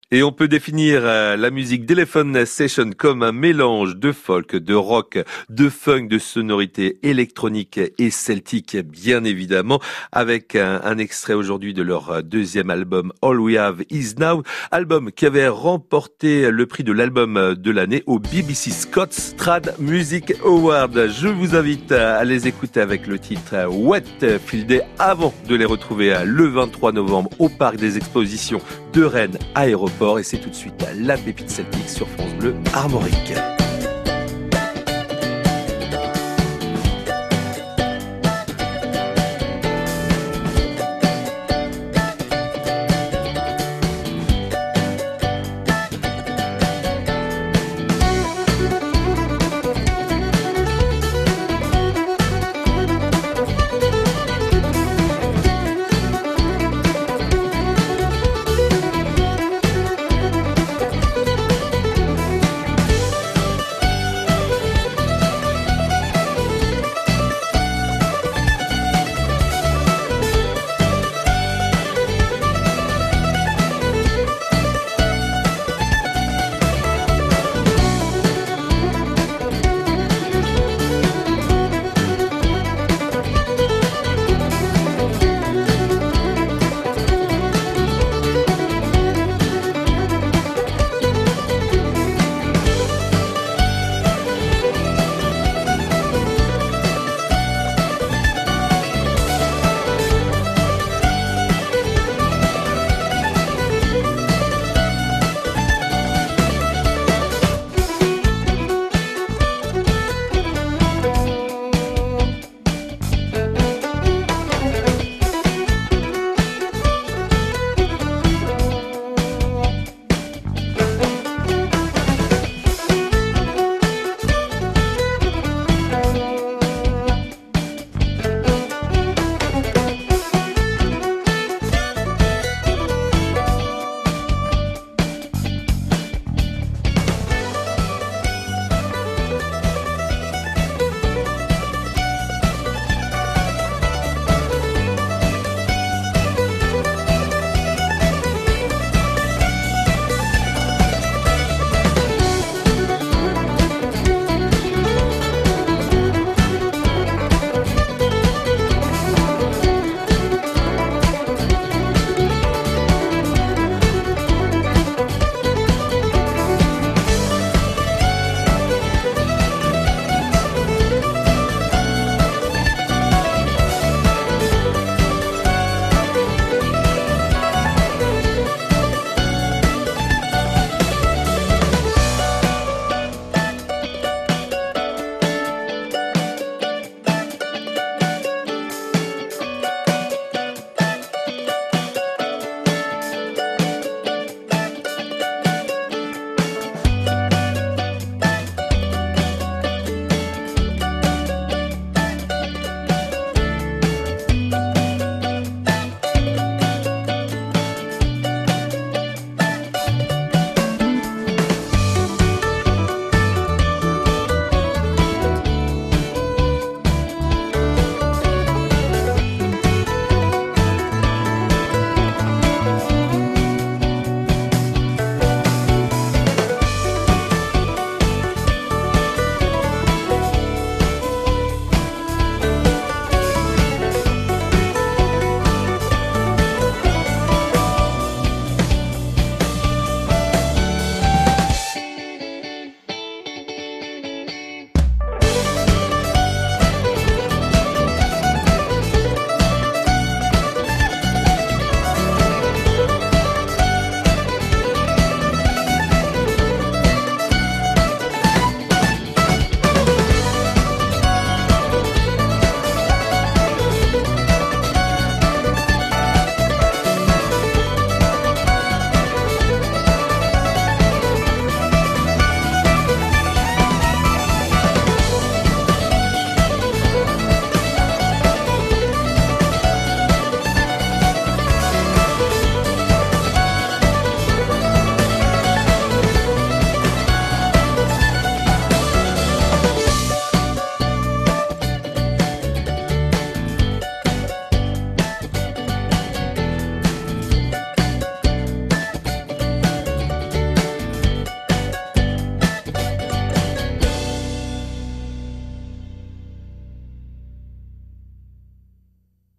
Et on peut définir la musique d'Elephant Session comme un mélange de folk, de rock, de funk, de sonorités électroniques et celtiques, bien évidemment, avec un extrait aujourd'hui de leur deuxième album All We Have Is Now, album qui avait remporté le prix de l'album de l'année au BBC Scots Trad Music Award. Je vous invite à les écouter avec le titre Wet Field Day avant de les retrouver le 23 novembre au Parc des Expositions de Rennes Aéroport. Et c'est tout de suite la pépite celtique sur France Bleu Armorique.